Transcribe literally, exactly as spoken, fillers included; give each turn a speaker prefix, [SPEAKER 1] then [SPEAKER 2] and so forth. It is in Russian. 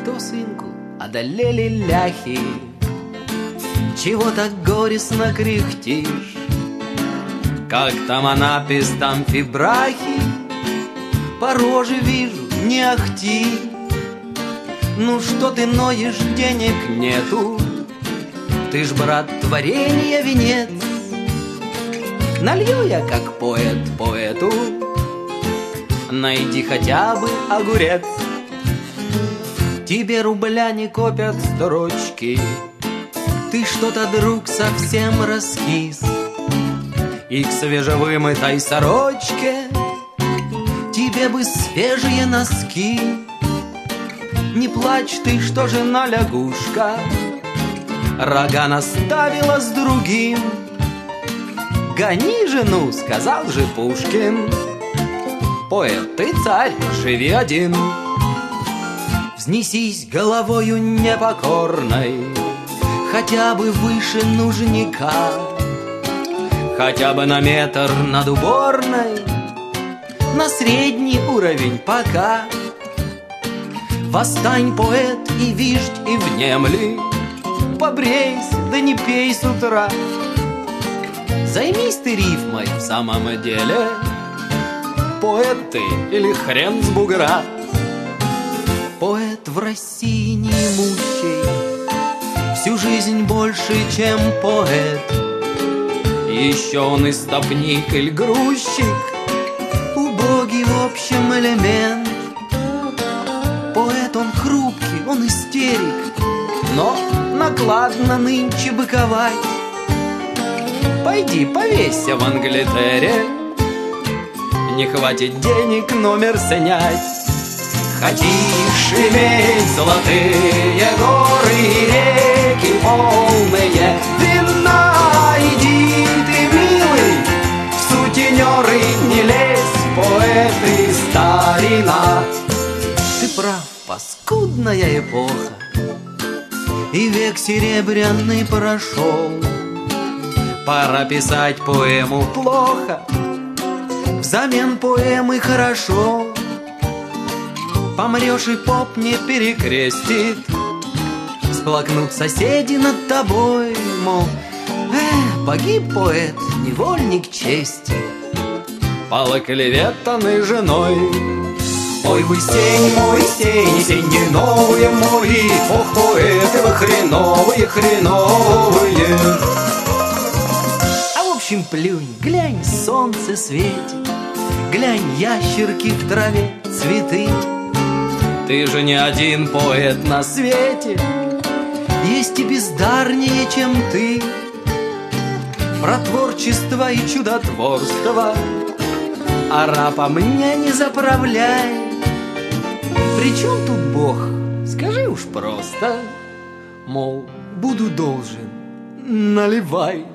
[SPEAKER 1] Что, сынку, одолели ляхи? Чего так горестно кряхтишь? Как там Анапе, там Фибрахи? По роже вижу, не ахти. Ну что ты ноешь, денег нету? Ты ж, брат, творенья венец. Налью я, как поэт, поэту. Найди хотя бы огурец. Тебе рубля не копят строчки. Ты что-то, друг, совсем раскис. И к свежевымытой сорочке тебе бы свежие носки. Не плачь ты, что жена лягушка рога наставила с другим. Гони жену, сказал же Пушкин. Поэт, ты царь, живи один. Взнесись головою непокорной хотя бы выше нужника, хотя бы на метр над уборной, на средний уровень пока. Восстань, поэт, и виждь, и внемли. Побрейся, да не пей с утра. Займись ты рифмой в самом деле. Поэт ты или хрен с бугра. Поэт в России неимущий, всю жизнь больше, чем поэт. Еще он истопник или грузчик, убогий в общем элемент. Поэт он хрупкий, он истерик, но накладно нынче быковать. Пойди повесься в Англитере, не хватит денег номер снять. Хотишь иметь золотые горы и реки полные вина, иди ты, милый, в сутенеры не лезь, поэты старина. Ты прав, паскудная эпоха, и век серебряный прошел. Пора писать поэму плохо, взамен поэмы хорошо. Помрешь, и поп не перекрестит, сплакнут соседи над тобой, мол, эх, погиб поэт, невольник чести, полоклеветанный женой. Ой, вы сень, мой сень, сень новые мои, ох, поэты вы хреновые, хреновые. А в общем, плюнь, глянь, солнце светит, глянь, ящерки в траве, цветы. Ты же не один поэт на свете, есть и бездарнее, чем ты. Про творчество и чудотворство арапа мне не заправляй. При чем тут Бог? Скажи уж просто, мол, буду должен, наливай.